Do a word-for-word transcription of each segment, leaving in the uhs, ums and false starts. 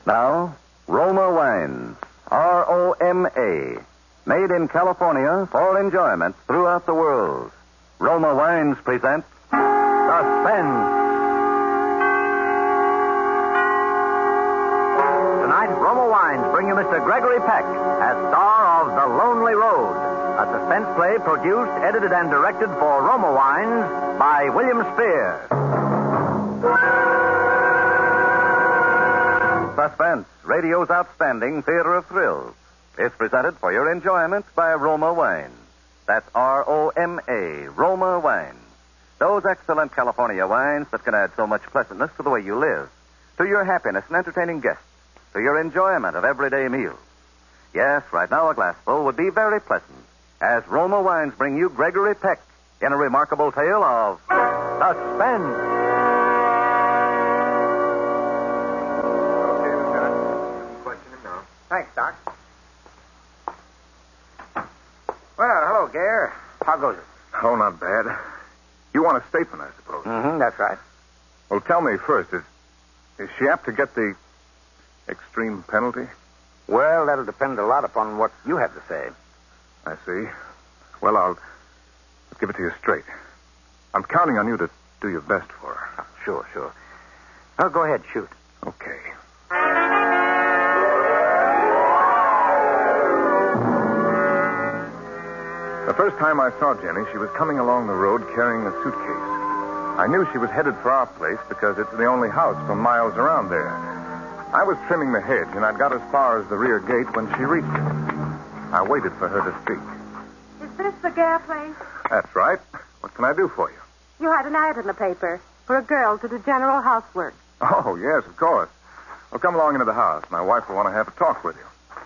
Now, Roma Wines. R O M A. Made in California for enjoyment throughout the world. Roma Wines present Suspense. Tonight, Roma Wines bring you Mister Gregory Peck as star of The Lonely Road, a suspense play produced, edited, and directed for Roma Wines by William Spear. Suspense, radio's outstanding theater of thrills, is presented for your enjoyment by Roma Wines. That's R O M A, Roma Wines. Those excellent California wines that can add so much pleasantness to the way you live, to your happiness in entertaining guests, to your enjoyment of everyday meals. Yes, right now a glassful would be very pleasant, as Roma Wines bring you Gregory Peck in a remarkable tale of suspense. Okay, Lieutenant. You can question him now. Thanks, Doc. Well, hello, Gare. How goes it? Oh, not bad. You want a statement, I suppose. Mm-hmm, that's right. Well, tell me first, is is she apt to get the extreme penalty? Well, that'll depend a lot upon what you have to say. I see. Well, I'll give it to you straight. I'm counting on you to do your best for her. Oh, sure, sure. Well, go ahead, shoot. Okay. The first time I saw Jenny, she was coming along the road carrying a suitcase. I knew she was headed for our place because it's the only house for miles around there. I was trimming the hedge, and I'd got as far as the rear gate when she reached it. I waited for her to speak. Is this the Gare place? That's right. What can I do for you? You had an ad in the paper for a girl to do general housework. Oh, yes, of course. Well, come along into the house. My wife will want to have a talk with you.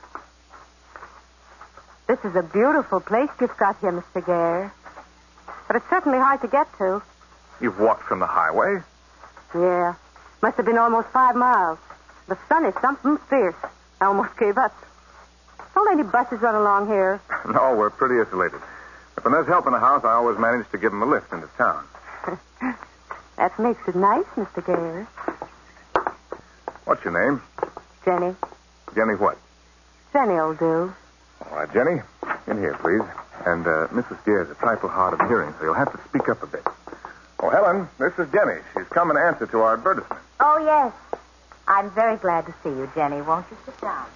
This is a beautiful place you've got here, Mister Gare. But it's certainly hard to get to. You've walked from the highway? Yeah. Must have been almost five miles. The sun is something fierce. I almost gave up. Don't any buses run along here? No, we're pretty isolated. If when there's help in the house, I always manage to give them a lift into town. That makes it nice, Mister Gare. What's your name? Jenny. Jenny what? Jenny'll do. All right, Jenny, in here, please. And uh, Missus Gare's a trifle hard of hearing, so you'll have to speak up a bit. Oh, Helen, this is Jenny. She's come in answer to our advertisement. Oh, yes. I'm very glad to see you, Jenny. Won't you sit down?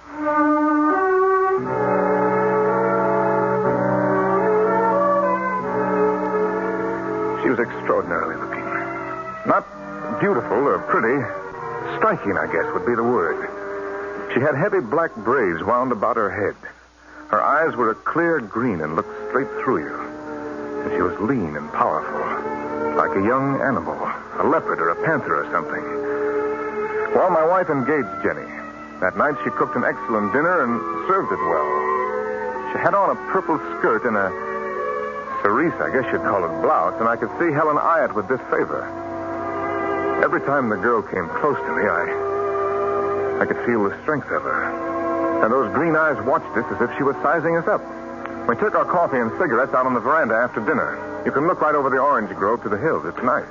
She was extraordinarily looking. Not beautiful or pretty. Striking, I guess, would be the word. She had heavy black braids wound about her head. Her eyes were a clear green and looked straight through you. And she was lean and powerful, like a young animal, a leopard or a panther or something. Well, my wife engaged Jenny. That night she cooked an excellent dinner and served it well. She had on a purple skirt and a cerise, I guess you'd call it, blouse, and I could see Helen eye it with disfavor. Every time the girl came close to me, I... I could feel the strength of her. And those green eyes watched us as if she was sizing us up. We took our coffee and cigarettes out on the veranda after dinner. You can look right over the orange grove to the hills. It's nice.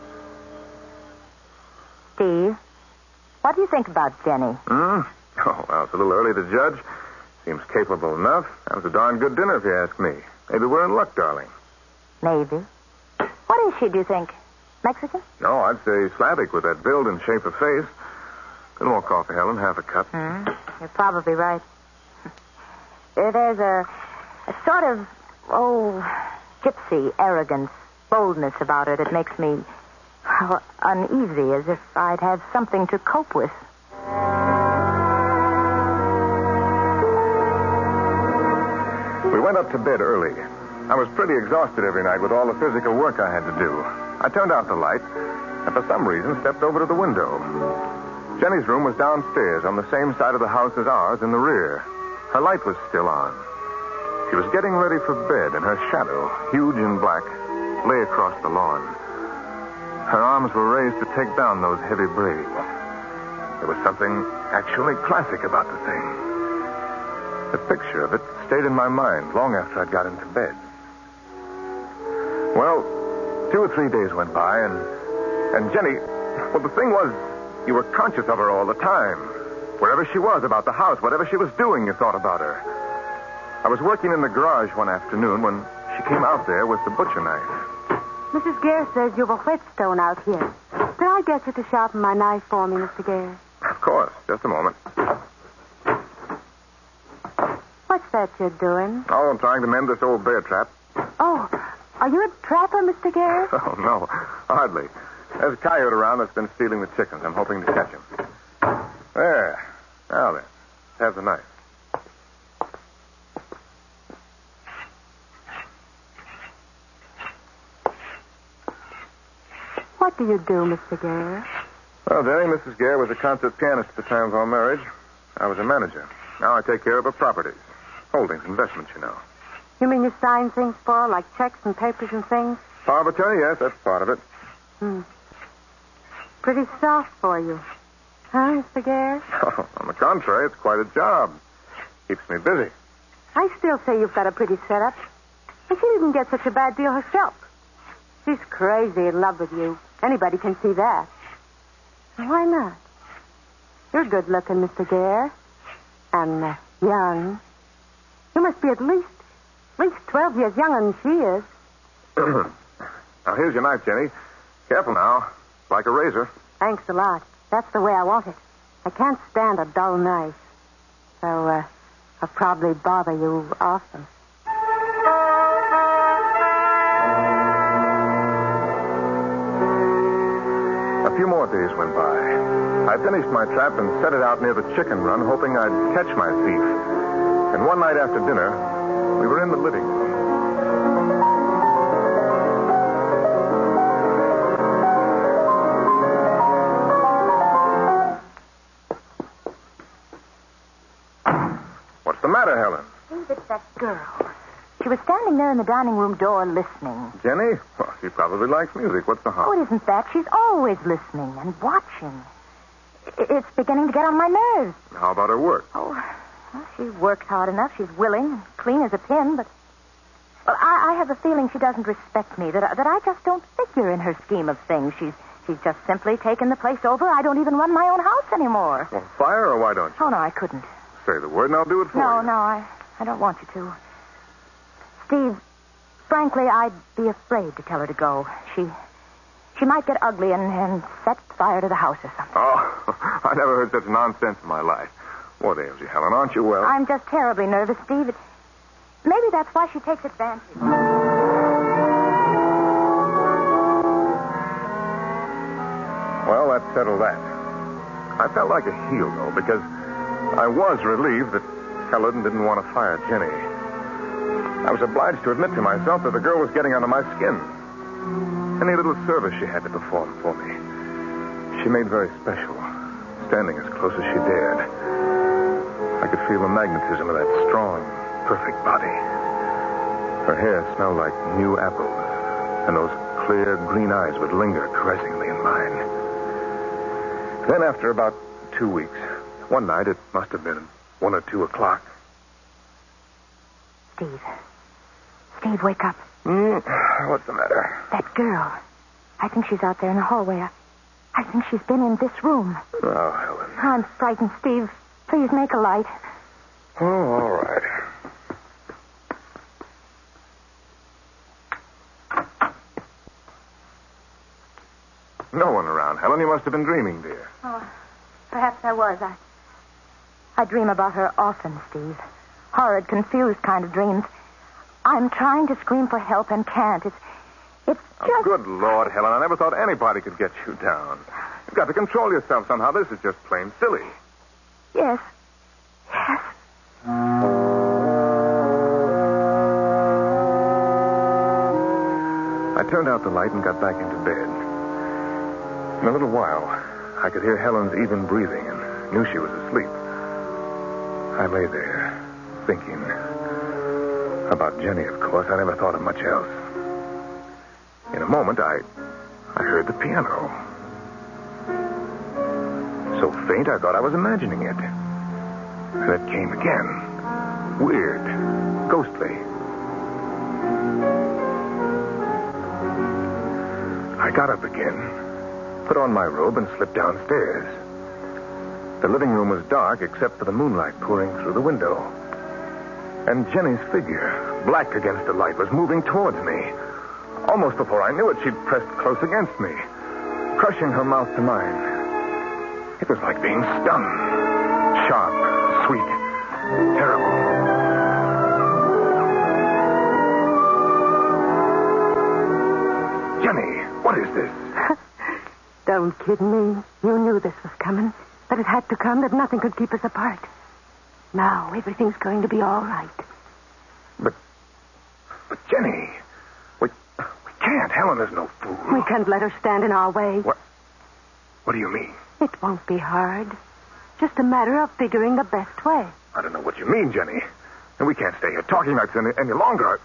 Steve, what do you think about Jenny? Hmm? Oh, well, it's a little early to judge. Seems capable enough. That was a darn good dinner, if you ask me. Maybe we're in luck, darling. Maybe. What is she, do you think? Mexican? No, I'd say Slavic with that build and shape of face. A little more coffee, Helen. Half a cup. Hmm. You're probably right. There's a, a sort of, oh, gypsy arrogance, boldness about her that makes me oh, uneasy, as if I'd have something to cope with. We went up to bed early. I was pretty exhausted every night with all the physical work I had to do. I turned out the light, and for some reason stepped over to the window. Jenny's room was downstairs on the same side of the house as ours in the rear. Her light was still on. She was getting ready for bed, and her shadow, huge and black, lay across the lawn. Her arms were raised to take down those heavy braids. There was something actually classic about the thing. The picture of it stayed in my mind long after I'd got into bed. Well, two or three days went by, and, and Jenny, well, the thing was, you were conscious of her all the time. Wherever she was, about the house, whatever she was doing, you thought about her. I was working in the garage one afternoon when she came out there with the butcher knife. Missus Gare says you've a whetstone out here. Can I get you to sharpen my knife for me, Mister Gare? Of course. Just a moment. What's that you're doing? Oh, I'm trying to mend this old bear trap. Oh, are you a trapper, Mister Gare? Oh, no. Hardly. There's a coyote around that's been stealing the chickens. I'm hoping to catch him. There. Now then. Have the knife. What do you do, Mister Gare? Well, Jenny, Missus Gare was a concert pianist at the time of our marriage. I was a manager. Now I take care of her properties. Holdings, investments, you know. You mean you sign things for her, like checks and papers and things? Power of attorney, yes, that's part of it. Hmm. Pretty soft for you. Huh, Mister Gare? Oh, on the contrary, it's quite a job. Keeps me busy. I still say you've got a pretty setup. And she didn't get such a bad deal herself. She's crazy in love with you. Anybody can see that. Why not? You're good looking, Mister Gare. And uh, young. You must be at least, at least twelve years younger than she is. Now, here's your knife, Jenny. Careful now. It's like a razor. Thanks a lot. That's the way I want it. I can't stand a dull knife. So, uh, I'll probably bother you often. A few more days went by. I finished my trap and set it out near the chicken run, hoping I'd catch my thief. And one night after dinner, we were in the living room. What's the matter, Helen? Steve, it's that girl. She was standing there in the dining room door listening. Jenny? Well, she probably likes music. What's the harm? Oh, it isn't that. She's always listening and watching. I- It's beginning to get on my nerves. How about her work? Oh, well, she works hard enough. She's willing, clean as a pin, but... Well, I, I have a feeling she doesn't respect me, that, I- that I just don't figure in her scheme of things. She's she's just simply taken the place over. I don't even run my own house anymore. Well, fire her, or why don't you? Oh, no, I couldn't. Say the word and I'll do it for No, you. no, I, I don't want you to. Steve, frankly, I'd be afraid to tell her to go. She she might get ugly and, and set fire to the house or something. Oh, I never heard such nonsense in my life. What ails you, Helen? Aren't you well? I'm just terribly nervous, Steve. It, maybe that's why she takes advantage. Well, that settled that. I felt like a heel, though, because I was relieved that Helen didn't want to fire Jenny. I was obliged to admit to myself that the girl was getting under my skin. Any little service she had to perform for me, she made very special, standing as close as she dared. I could feel the magnetism of that strong, perfect body. Her hair smelled like new apples, and those clear green eyes would linger caressingly in mine. Then, after about two weeks, one night, it must have been one or two o'clock. Steve. Steve, wake up. Mm, what's the matter? That girl. I think she's out there in the hallway. I, I think she's been in this room. Oh, Helen. I'm frightened, Steve. Please make a light. Oh, all right. No one around, Helen. You must have been dreaming, dear. Oh, perhaps I was. I, I dream about her often, Steve. Horrid, confused kind of dreams. I'm trying to scream for help and can't. It's, it's just... Oh, good Lord, Helen. I never thought anybody could get you down. You've got to control yourself somehow. This is just plain silly. Yes. Yes. I turned out the light and got back into bed. In a little while, I could hear Helen's even breathing and knew she was asleep. I lay there, thinking about Jenny, of course. I never thought of much else. In a moment, I, I heard the piano. So faint, I thought I was imagining it. And it came again. Weird. Ghostly. I got up again, put on my robe, and slipped downstairs. The living room was dark except for the moonlight pouring through the window. And Jenny's figure, black against the light, was moving towards me. Almost before I knew it, she'd pressed close against me, crushing her mouth to mine. It was like being stung. Sharp, sweet, terrible. Jenny, what is this? Don't kid me. You knew this was coming. That it had to come, that nothing could keep us apart. Now, everything's going to be all right. But, but Jenny, we, we can't. Helen is no fool. We can't let her stand in our way. What, what do you mean? It won't be hard. Just a matter of figuring the best way. I don't know what you mean, Jenny. And we can't stay here talking like this any, any longer.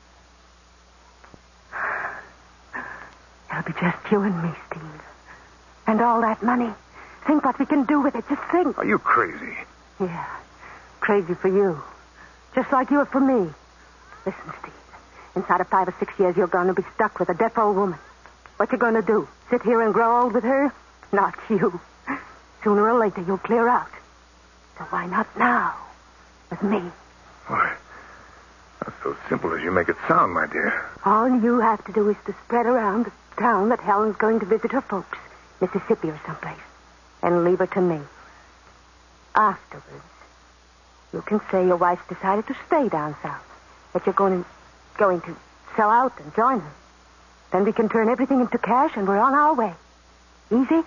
It'll be just you and me, Steve. And all that money. Think what we can do with it. Just think. Are you crazy? Yeah. Crazy for you. Just like you are for me. Listen, Steve. Inside of five or six years, you're going to be stuck with a deaf old woman. What you going to do? Sit here and grow old with her? Not you. Sooner or later, you'll clear out. So why not now? With me. Why? Not so simple as you make it sound, my dear. All you have to do is to spread around the town that Helen's going to visit her folks. Mississippi or someplace. And leave her to me. Afterwards, you can say your wife's decided to stay down south. That you're going to, going to sell out and join her. Then we can turn everything into cash and we're on our way. Easy?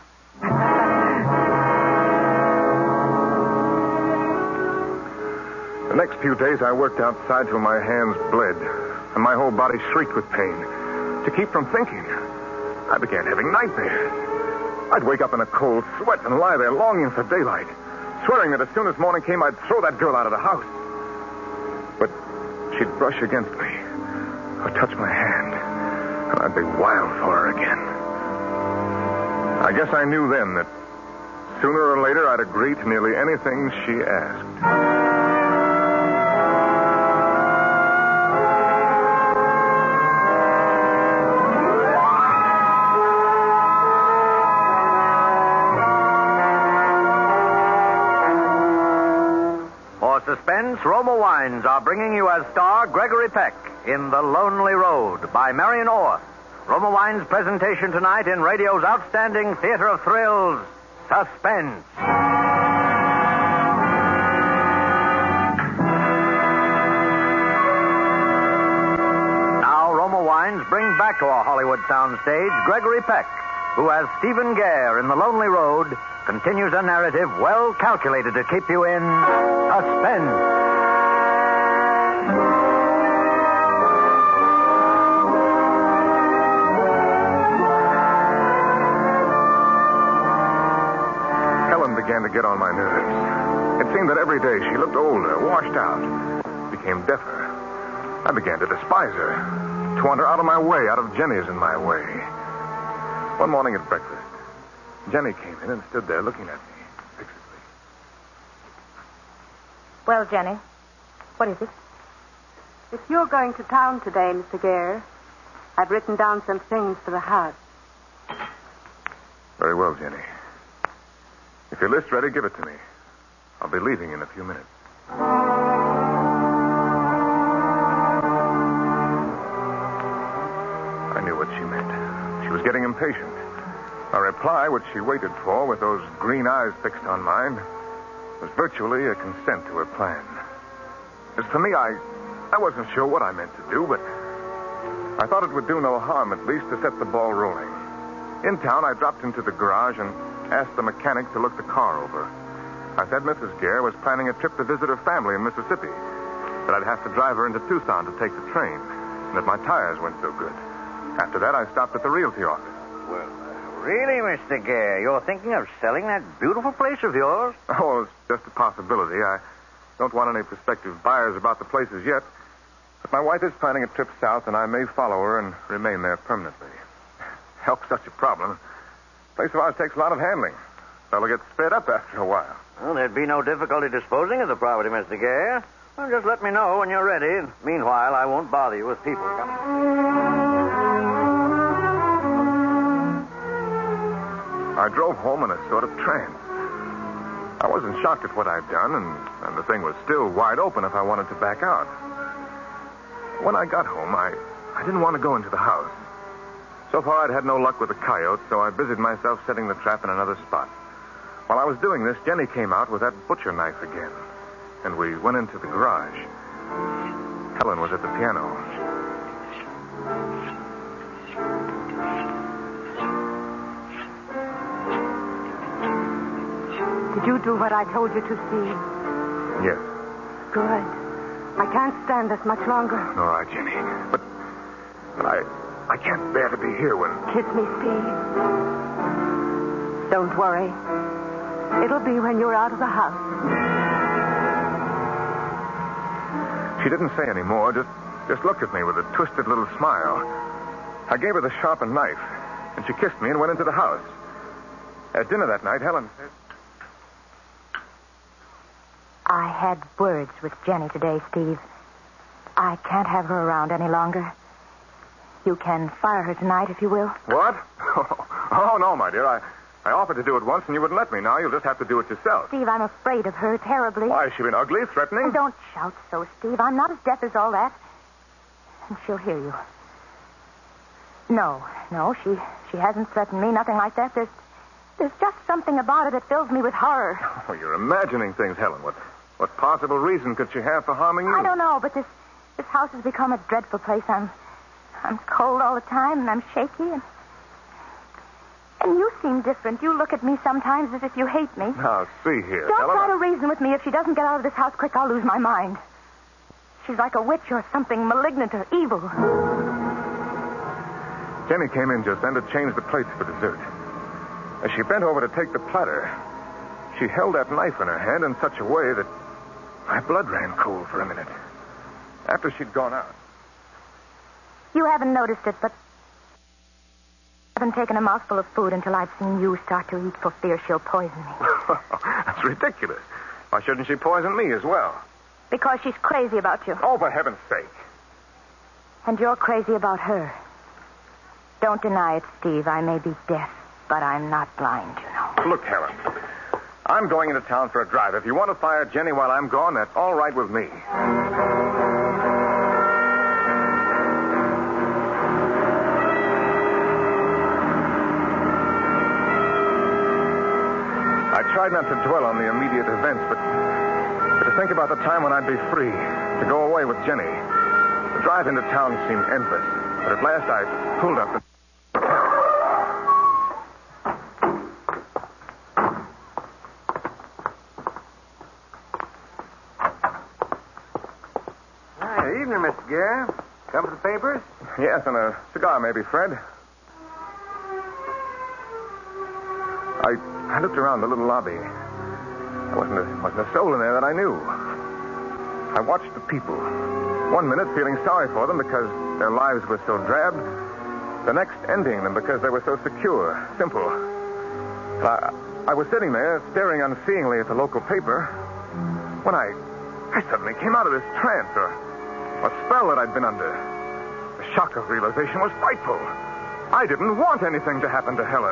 The next few days I worked outside till my hands bled and my whole body shrieked with pain. To keep from thinking, I began having nightmares. I'd wake up in a cold sweat and lie there longing for daylight, swearing that as soon as morning came, I'd throw that girl out of the house. But she'd brush against me or touch my hand, and I'd be wild for her again. I guess I knew then that sooner or later I'd agree to nearly anything she asked. Suspense, Roma Wines are bringing you as star Gregory Peck in The Lonely Road by Marion Orth. Roma Wines' presentation tonight in radio's outstanding theater of thrills, Suspense. Now, Roma Wines brings back to our Hollywood soundstage Gregory Peck, who as Stephen Gare in The Lonely Road continues a narrative well calculated to keep you in suspense. Helen began to get on my nerves. It seemed that every day she looked older, washed out, became deafer. I began to despise her, to want her out of my way, out of Jenny's in my way. One morning at breakfast, Jenny came in and stood there looking at me fixedly. Well, Jenny, what is it? If you're going to town today, Mister Gare, I've written down some things for the house. Very well, Jenny. If your list's ready, give it to me. I'll be leaving in a few minutes. I knew what she meant. She was getting impatient. A reply, which she waited for with those green eyes fixed on mine, was virtually a consent to her plan. As for me, I, I wasn't sure what I meant to do, but I thought it would do no harm, at least, to set the ball rolling. In town, I dropped into the garage and asked the mechanic to look the car over. I said Missus Gare was planning a trip to visit her family in Mississippi, that I'd have to drive her into Tucson to take the train, and that my tires weren't so good. After that, I stopped at the realty office. Well, really, Mister Gare, you're thinking of selling that beautiful place of yours? Oh, it's just a possibility. I don't want any prospective buyers about the place as yet. But my wife is planning a trip south, and I may follow her and remain there permanently. Help's such a problem. The place of ours takes a lot of handling. Fellow gets sped up after a while. Well, there'd be no difficulty disposing of the property, Mister Gare. Well, just let me know when you're ready. Meanwhile, I won't bother you with people coming. I drove home in a sort of trance. I wasn't shocked at what I'd done, and, and the thing was still wide open if I wanted to back out. When I got home, I, I didn't want to go into the house. So far, I'd had no luck with the coyote, so I busied myself setting the trap in another spot. While I was doing this, Jenny came out with that butcher knife again, and we went into the garage. Helen was at the piano. Did you do what I told you to, Steve? Yes. Good. I can't stand this much longer. All right, Jenny. But, but I, I can't bear to be here when... Kiss me, Steve. Don't worry. It'll be when you're out of the house. She didn't say any more, just, just looked at me with a twisted little smile. I gave her the sharpened knife, and she kissed me and went into the house. At dinner that night, Helen said... I had words with Jenny today, Steve. I can't have her around any longer. You can fire her tonight if you will. What? Oh, no, my dear. I, I offered to do it once, and you wouldn't let me. Now you'll just have to do it yourself. Steve, I'm afraid of her terribly. Why, has she been ugly, threatening? Oh, don't shout so, Steve. I'm not as deaf as all that. And she'll hear you. No, no, she she hasn't threatened me, nothing like that. There's, there's just something about her that fills me with horror. Oh, you're imagining things, Helen. What, what possible reason could she have for harming you? I don't know, but this, this house has become a dreadful place. I'm... I'm cold all the time, and I'm shaky, and... And you seem different. You look at me sometimes as if you hate me. Now, see here, Don't Helen. try to reason with me. If she doesn't get out of this house quick, I'll lose my mind. She's like a witch or something malignant or evil. Jenny came in just then to change the plates for dessert. As she bent over to take the platter, she held that knife in her hand in such a way that my blood ran cold for a minute. After she'd gone out... You haven't noticed it, but I haven't taken a mouthful of food until I've seen you start to eat for fear she'll poison me. That's ridiculous. Why shouldn't she poison me as well? Because she's crazy about you. Oh, for heaven's sake. And you're crazy about her. Don't deny it, Steve. I may be deaf, but I'm not blind, you know. Look, Helen, I'm going into town for a drive. If you want to fire Jenny while I'm gone, that's all right with me. I tried not to dwell on the immediate events, but, but to think about the time when I'd be free, to go away with Jenny. The drive into town seemed endless, but at last I pulled up and... Hi, evening, Mister Gare. Come for the papers? Yes, and a cigar, maybe, Fred. I, I looked around the little lobby. There wasn't a, wasn't a soul in there that I knew. I watched the people. One minute feeling sorry for them because their lives were so drab. The next envying them because they were so secure, simple. I, I was sitting there staring unseeingly at the local paper when I, I suddenly came out of this trance or, or spell that I'd been under. The shock of realization was frightful. I didn't want anything to happen to Helen.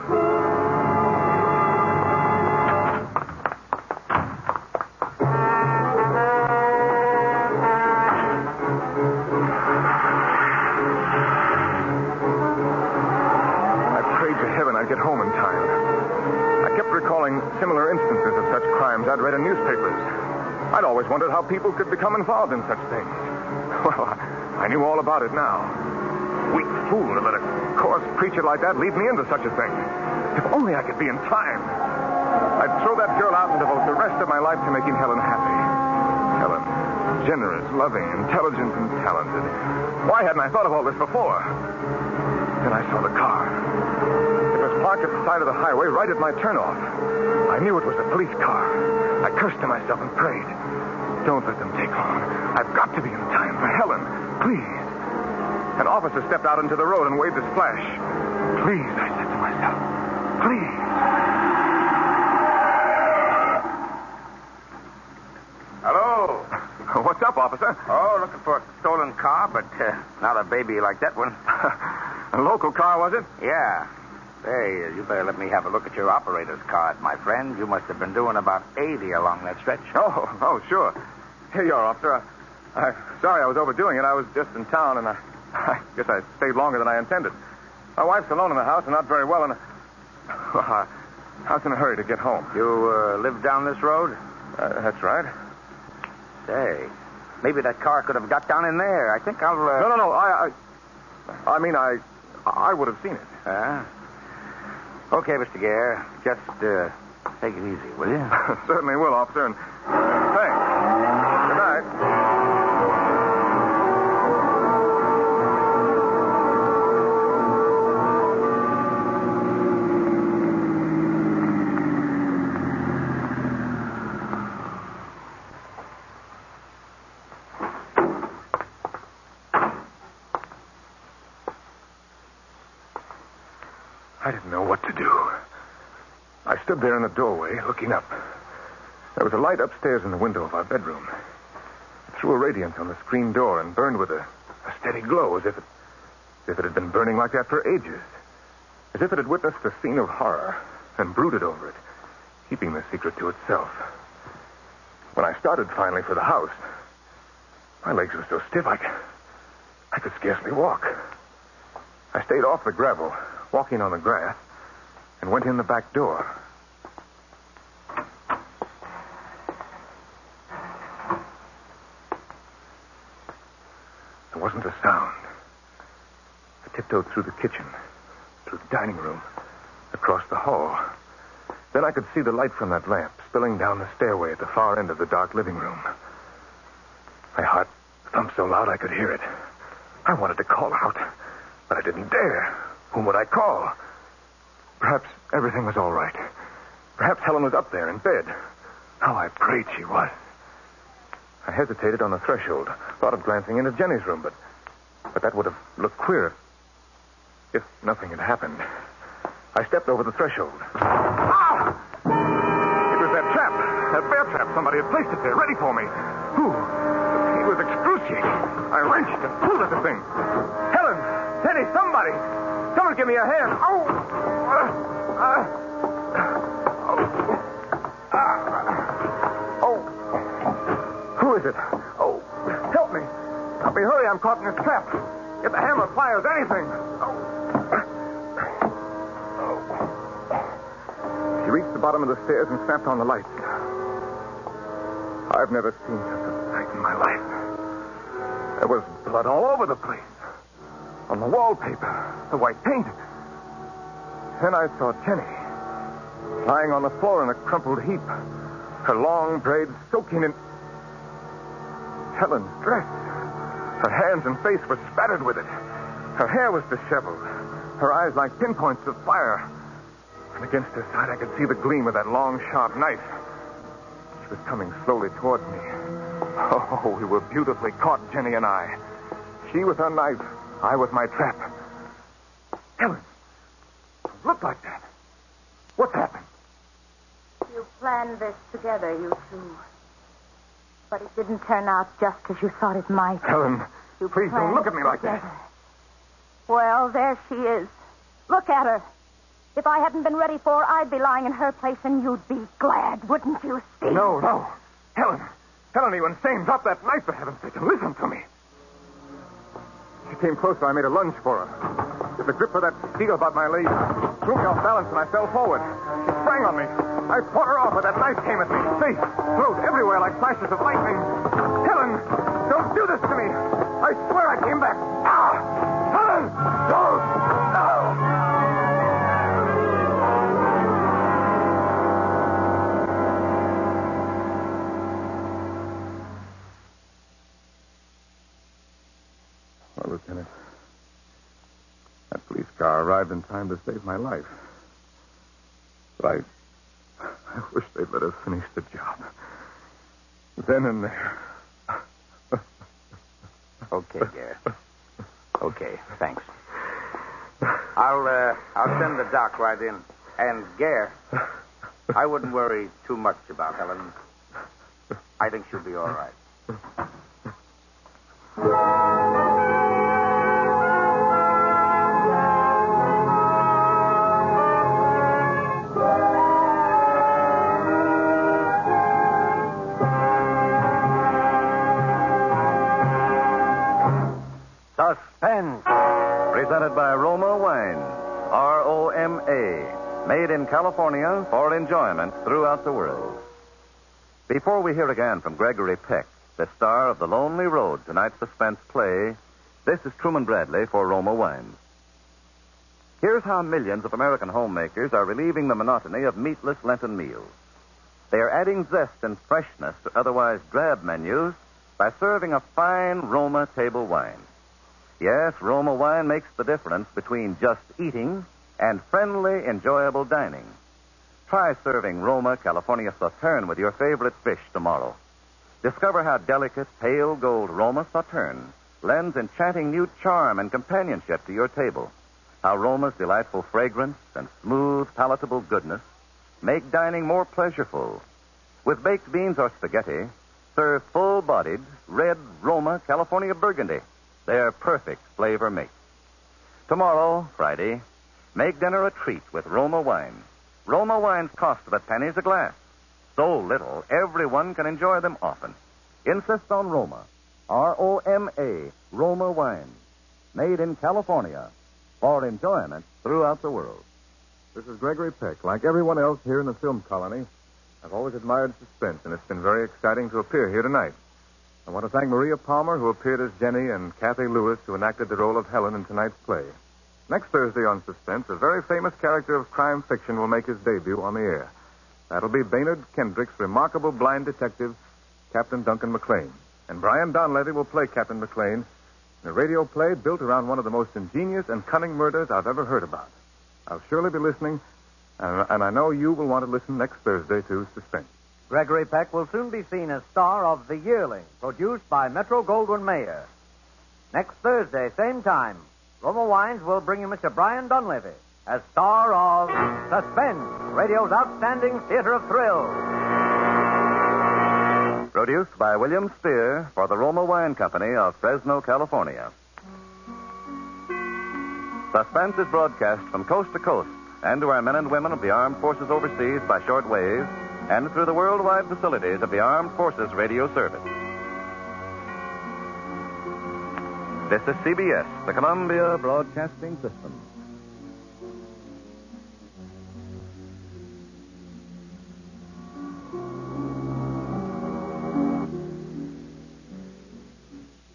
Get home in time. I kept recalling similar instances of such crimes I'd read in newspapers. I'd always wondered how people could become involved in such things. Well, I, I knew all about it now. Weak fool to let a coarse preacher like that lead me into such a thing. If only I could be in time. I'd throw that girl out and devote the rest of my life to making Helen happy. Helen, generous, loving, intelligent, and talented. Why hadn't I thought of all this before? Then I saw the car. Parked at the side of the highway right at my turnoff. I knew it was a police car. I cursed to myself and prayed. Don't let them take long. I've got to be in time for Helen. Please. An officer stepped out into the road and waved his flash. Please, I said to myself. Please. Hello. What's up, officer? Oh, looking for a stolen car, but uh, not a baby like that one. A local car, was it? Yeah. Hey, you better let me have a look at your operator's card, my friend. You must have been doing about eighty along that stretch. Oh, oh, sure. Here you are, officer. I, I, sorry I was overdoing it. I was just in town, and I, I guess I stayed longer than I intended. My wife's alone in the house and not very well, and well, I, I was in a hurry to get home. You uh, live down this road? Uh, that's right. Say, maybe that car could have got down in there. I think I'll... Uh... No, no, no. I, I, I mean, I, I would have seen it. Huh? Okay, Mister Gare. Just uh, take it easy, will you? Certainly will, officer. And thanks. Good night. I didn't know what to do. I stood there in the doorway, looking up. There was a light upstairs in the window of our bedroom. It threw a radiance on the screen door and burned with a, a steady glow, as if it, as if it had been burning like that for ages. As if it had witnessed a scene of horror and brooded over it, keeping the secret to itself. When I started finally for the house, my legs were so stiff I, could- I could scarcely walk. I stayed off the gravel, walking on the grass, and went in the back door. There wasn't a sound. I tiptoed through the kitchen, through the dining room, across the hall. Then I could see the light from that lamp spilling down the stairway at the far end of the dark living room. My heart thumped so loud I could hear it. I wanted to call out, but I didn't dare. Whom would I call? Perhaps everything was all right. Perhaps Helen was up there in bed. How I prayed she was. I hesitated on the threshold, thought of glancing into Jenny's room, but but that would have looked queer if nothing had happened. I stepped over the threshold. Ah! It was that trap, that bear trap. Somebody had placed it there, ready for me. Who? The pain was excruciating. I wrenched and pulled at the thing. Helen! Jenny, somebody! Someone give me a hand. Oh! Uh, uh, oh. Uh, oh. Who is it? Oh, help me. Help me hurry. I'm caught in this trap. Get the hammer, pliers, anything. Oh. Oh. She reached the bottom of the stairs and snapped on the lights. I've never seen such a sight in my life. There was blood all over the place. On the wallpaper, the white paint. Then I saw Jenny, lying on the floor in a crumpled heap, her long braids soaking in Helen's dress. Her hands and face were spattered with it. Her hair was disheveled, her eyes like pinpoints of fire. And against her side, I could see the gleam of that long, sharp knife. She was coming slowly towards me. Oh, we were beautifully caught, Jenny and I. She with her knife, I with my trap. Helen, don't look like that. What's happened? You planned this together, you two. But it didn't turn out just as you thought it might. Helen, You please don't planned look at me like together. that. Well, there she is. Look at her. If I hadn't been ready for her, I'd be lying in her place, and you'd be glad, wouldn't you, Steve? No, no. Helen, Helen, are you insane? Drop that knife, for heaven's sake, and listen to me. She came closer. I made a lunge for her. With the grip of that steel about my leg, threw me off balance, and I fell forward. She sprang on me. I fought her off, but that knife came at me. Face, throat, everywhere like flashes of lightning. Helen, don't do this to me. I swear I came back. Ah! Helen, don't! No! Well, Lieutenant, that police car arrived in time to save my life. But I, I wish they'd let us finish the job. Then and there. Okay, Gare. Okay, thanks. I'll, uh, I'll send the doc right in. And, Gare, I wouldn't worry too much about Helen. I think she'll be all right. Suspense. Presented by Roma Wines, R O M A, made in California for enjoyment throughout the world. Before we hear again from Gregory Peck, the star of The Lonely Road, tonight's suspense play, this is Truman Bradley for Roma Wines. Here's how millions of American homemakers are relieving the monotony of meatless Lenten meals. They are adding zest and freshness to otherwise drab menus by serving a fine Roma table wine. Yes, Roma wine makes the difference between just eating and friendly, enjoyable dining. Try serving Roma California Sauterne with your favorite fish tomorrow. Discover how delicate, pale gold Roma Sauterne lends enchanting new charm and companionship to your table. How Roma's delightful fragrance and smooth, palatable goodness make dining more pleasureful. With baked beans or spaghetti, serve full-bodied, red Roma California Burgundy. They're perfect flavor mates. Tomorrow, Friday, make dinner a treat with Roma wine. Roma wines cost but pennies a glass. So little, everyone can enjoy them often. Insist on Roma. R O M A, Roma wine. Made in California for enjoyment throughout the world. This is Gregory Peck. Like everyone else here in the film colony, I've always admired suspense, and it's been very exciting to appear here tonight. I want to thank Maria Palmer, who appeared as Jenny, and Kathy Lewis, who enacted the role of Helen in tonight's play. Next Thursday on Suspense, a very famous character of crime fiction will make his debut on the air. That'll be Baynard Kendrick's remarkable blind detective, Captain Duncan McLean. And Brian Donlevy will play Captain McLean in a radio play built around one of the most ingenious and cunning murders I've ever heard about. I'll surely be listening, and, and I know you will want to listen next Thursday to Suspense. Gregory Peck will soon be seen as star of The Yearling, produced by Metro Goldwyn Mayer. Next Thursday, same time, Roma Wines will bring you Mister Brian Donlevy as star of Suspense, radio's outstanding theater of thrills. Produced by William Spear for the Roma Wine Company of Fresno, California. Suspense is broadcast from coast to coast and to our men and women of the armed forces overseas by shortwave and through the worldwide facilities of the Armed Forces Radio Service. This is C B S, the Columbia Broadcasting System.